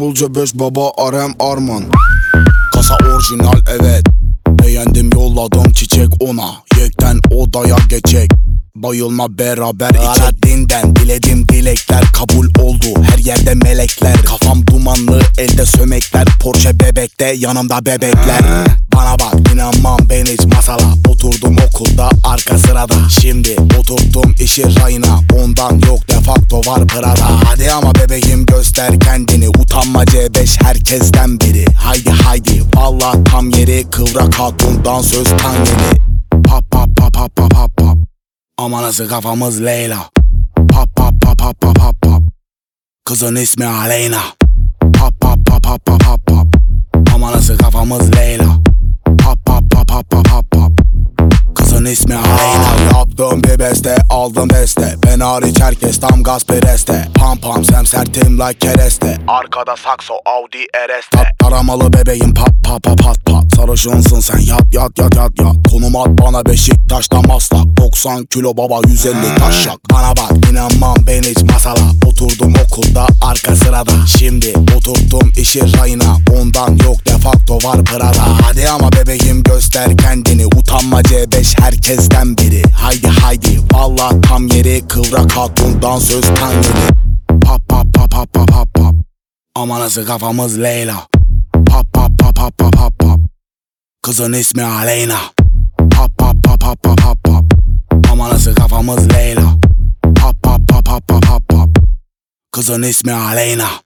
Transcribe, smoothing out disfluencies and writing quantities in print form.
Double C5 baba RM Arman. Kasa orijinal evet. Beğendim yolladım çiçek ona. Yekten odaya geçecek. Bayılma beraber Aladdin'den diledim dilekler kabul oldu. Her yerde melekler. Kafam dumanlı elde sömekler. Porsche bebekte yanımda bebekler. Bana bak inanmam ben hiç masala. Oturdum okulda arka sırada. Şimdi oturttum işi rayına. Ondan yok defakto var Prada. Hadi ama bebeğim göster kendini. Utanma C5 herkesten biri. Haydi haydi valla tam yeri. Kıvrak hatundan söz tan yeni. Pap pap pap pap pap pap pap. Ama nasıl kafamız Leyla. Pap pap pap pap pap pap pap. Kızın ismi Aleyna. Pap pap pap pap pap pap pap. Ama nasıl kafamız Leyla. Pap pap pap pap pap pap pap. Kızın ismi Aleyna. Yaptım bir beste aldım beste. Ben hariç herkes tam gaz pereste. Pam pam semsertim like kereste. Arkada sakso Audi RS'te. Taramalı bebeğim pat pat pat pat pat. Sarışınsın sen yat yat yat yat yat. Konum at bana Beşiktaş'ta Maslak. 90 kilo baba 150 taşak. Bana bak inanmam ben hiç masala. Oturdum okulda arka sırada. Şimdi oturttum işi rayına. Ondan yok defakto var Prada. Hadi ama bebeğim göster kendini. Utanma C5 herkesten biri. Haydi haydi valla tam yeri. Kıvrak hatundan söz tan yeni. Pap pap pap pap pap pap pap. Ama nasıl kafamız Leyla. Pap pap pap pap pap pap pap. Kızın ismi Aleyna. Pap pap pap pap pap pap pap. Ama nasıl kafamız Leyla. Pap pap pap pap pap pap pap. Kızın ismi Aleyna.